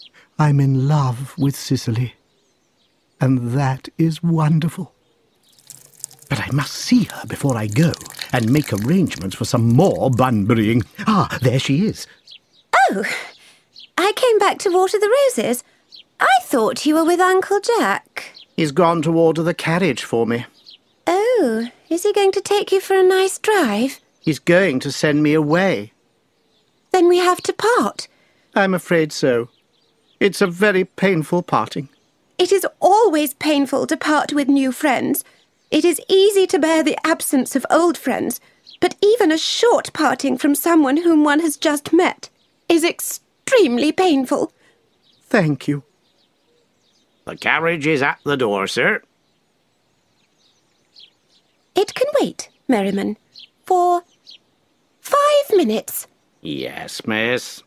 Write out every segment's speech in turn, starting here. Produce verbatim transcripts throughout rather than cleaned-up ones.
I'm in love with Cicely. And that is wonderful. But I must see her before I go and make arrangements for some more bunburying. Ah, there she is. Oh, I came back to water the roses. I thought you were with Uncle Jack. He's gone to order the carriage for me. Oh, is he going to take you for a nice drive? He's going to send me away. Then we have to part. I'm afraid so. It's a very painful parting. It is always painful to part with new friends. It is easy to bear the absence of old friends, but even a short parting from someone whom one has just met is extremely painful. Thank you. The carriage is at the door, sir. It can wait, Merriman, for five minutes. Yes, miss.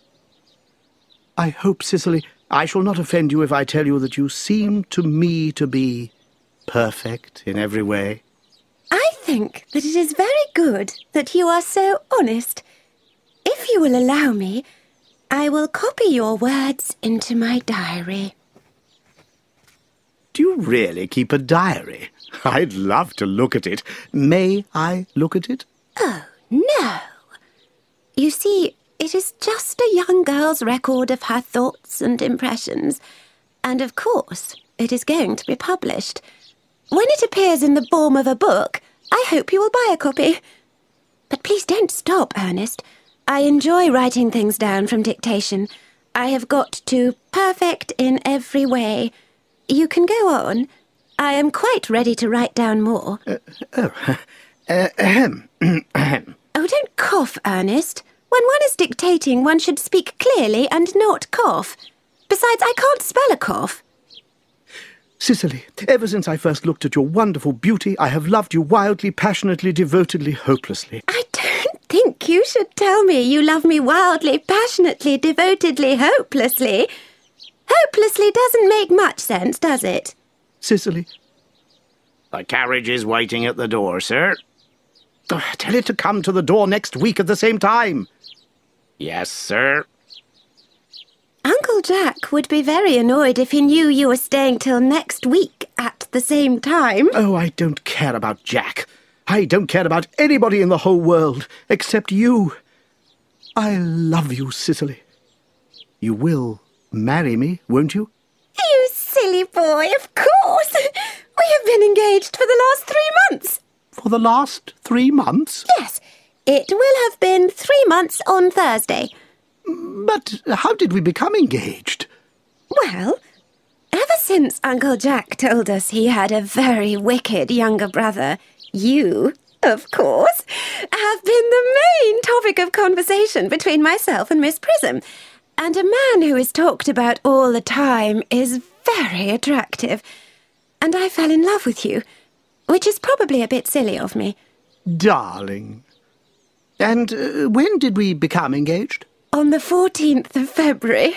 I hope, Cicely, I shall not offend you if I tell you that you seem to me to be perfect in every way. I think that it is very good that you are so honest. If you will allow me, I will copy your words into my diary. Do you really keep a diary? I'd love to look at it. May I look at it? Oh, no. You see, it is just a young girl's record of her thoughts and impressions. And of course, it is going to be published. When it appears in the form of a book, I hope you will buy a copy. But please don't stop, Ernest. I enjoy writing things down from dictation. I have got to perfect in every way. You can go on. I am quite ready to write down more. Uh, oh, uh, ahem, ahem. Oh, don't cough, Ernest. When one is dictating, one should speak clearly and not cough. Besides, I can't spell a cough. Cicely, ever since I first looked at your wonderful beauty, I have loved you wildly, passionately, devotedly, hopelessly. I don't think you should tell me you love me wildly, passionately, devotedly, hopelessly. Hopelessly doesn't make much sense, does it? Cicely. The carriage is waiting at the door, sir. Oh, tell it to come to the door next week at the same time. Yes, sir. Uncle Jack would be very annoyed if he knew you were staying till next week at the same time. Oh, I don't care about Jack. I don't care about anybody in the whole world except you. I love you, Cicely. You will marry me, won't you? You silly boy, of course. We have been engaged for the last three months. For the last three months? Yes, it will have been three months on Thursday. But how did we become engaged? Well, ever since Uncle Jack told us he had a very wicked younger brother, you, of course, have been the main topic of conversation between myself and Miss Prism. And a man who is talked about all the time is very attractive. And I fell in love with you, which is probably a bit silly of me. Darling. And uh, when did we become engaged? On the fourteenth of February.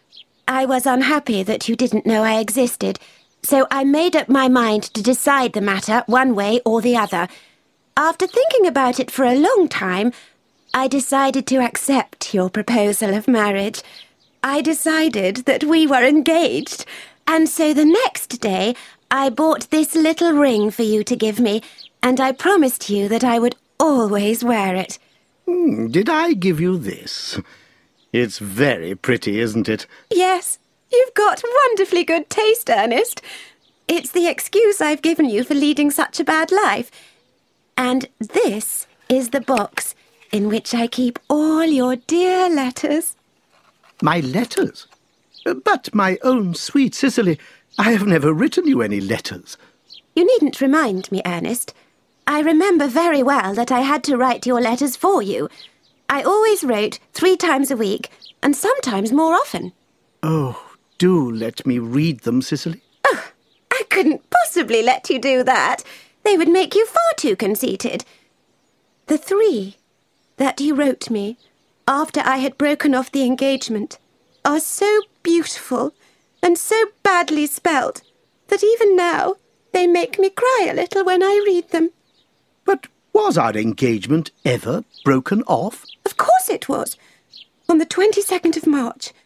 I was unhappy that you didn't know I existed, so I made up my mind to decide the matter one way or the other. After thinking about it for a long time, I decided to accept your proposal of marriage. I decided that we were engaged, and so the next day I bought this little ring for you to give me, and I promised you that I would always wear it. Hmm, did I give you this? It's very pretty, isn't it? Yes, you've got wonderfully good taste, Ernest. It's the excuse I've given you for leading such a bad life. And this is the box in which I keep all your dear letters. My letters? But, my own sweet Cicely, I have never written you any letters. You needn't remind me, Ernest. I remember very well that I had to write your letters for you. I always wrote three times a week, and sometimes more often. Oh, do let me read them, Cicely. Oh, I couldn't possibly let you do that. They would make you far too conceited. The three that you wrote me after I had broken off the engagement are so beautiful and so badly spelt that even now they make me cry a little when I read them. But was our engagement ever broken off? Of course it was. On the twenty-second of March.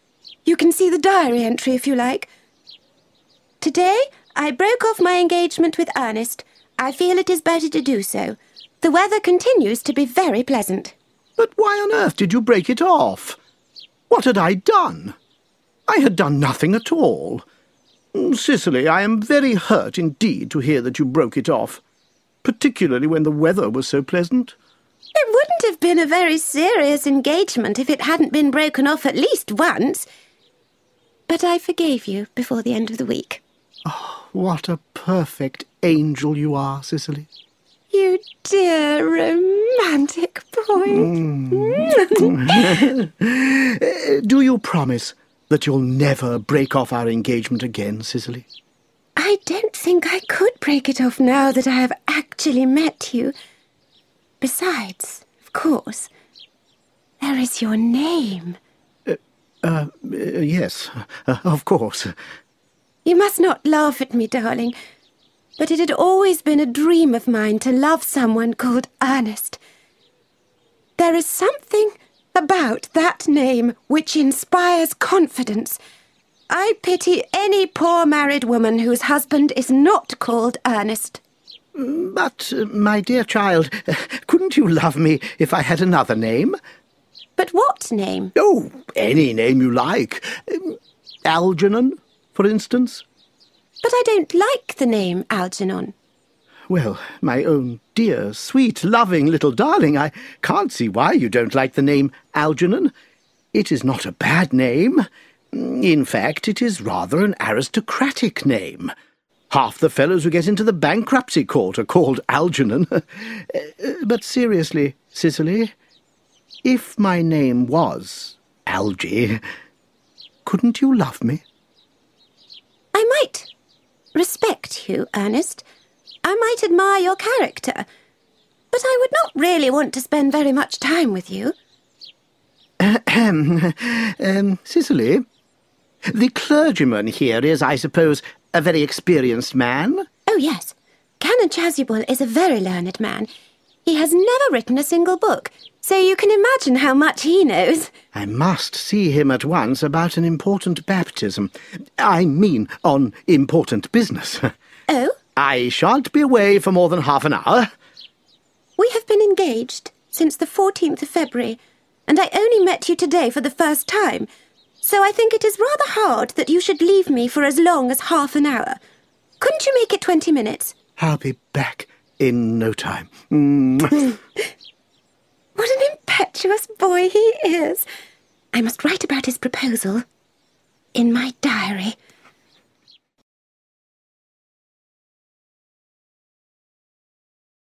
You can see the diary entry if you like. Today, I broke off my engagement with Ernest. I feel it is better to do so. The weather continues to be very pleasant. But why on earth did you break it off? What had I done? I had done nothing at all. Cicely, I am very hurt indeed to hear that you broke it off, particularly when the weather was so pleasant. It wouldn't have been a very serious engagement if it hadn't been broken off at least once. But I forgave you before the end of the week. Oh, what a perfect angel you are, Cicely. You dear romantic boy. Mm. Do you promise that you'll never break off our engagement again, Cicely? I don't think I could break it off now that I have actually met you. Besides, of course, there is your name. Uh, uh, yes, uh, of course. You must not laugh at me, darling, but it had always been a dream of mine to love someone called Ernest. There is something about that name which inspires confidence. I pity any poor married woman whose husband is not called Ernest. But, uh, my dear child, couldn't you love me if I had another name? But what name? Oh, any name you like. Um, Algernon, for instance. But I don't like the name Algernon. Well, my own dear, sweet, loving little darling, I can't see why you don't like the name Algernon. It is not a bad name. In fact, it is rather an aristocratic name. Half the fellows who get into the bankruptcy court are called Algernon. But seriously, Cicely, if my name was Algy, couldn't you love me? I might respect you, Ernest. I might admire your character. But I would not really want to spend very much time with you. Ahem. um, Cicely, the clergyman here is, I suppose, a very experienced man? Oh, yes. Canon Chasuble is a very learned man. He has never written a single book, so you can imagine how much he knows. I must see him at once about an important baptism. I mean, on important business. Oh? I shan't be away for more than half an hour. We have been engaged since the fourteenth of February, and I only met you today for the first time, so I think it is rather hard that you should leave me for as long as half an hour. Couldn't you make it twenty minutes? I'll be back in no time. Mm. What an impetuous boy he is. I must write about his proposal in my diary.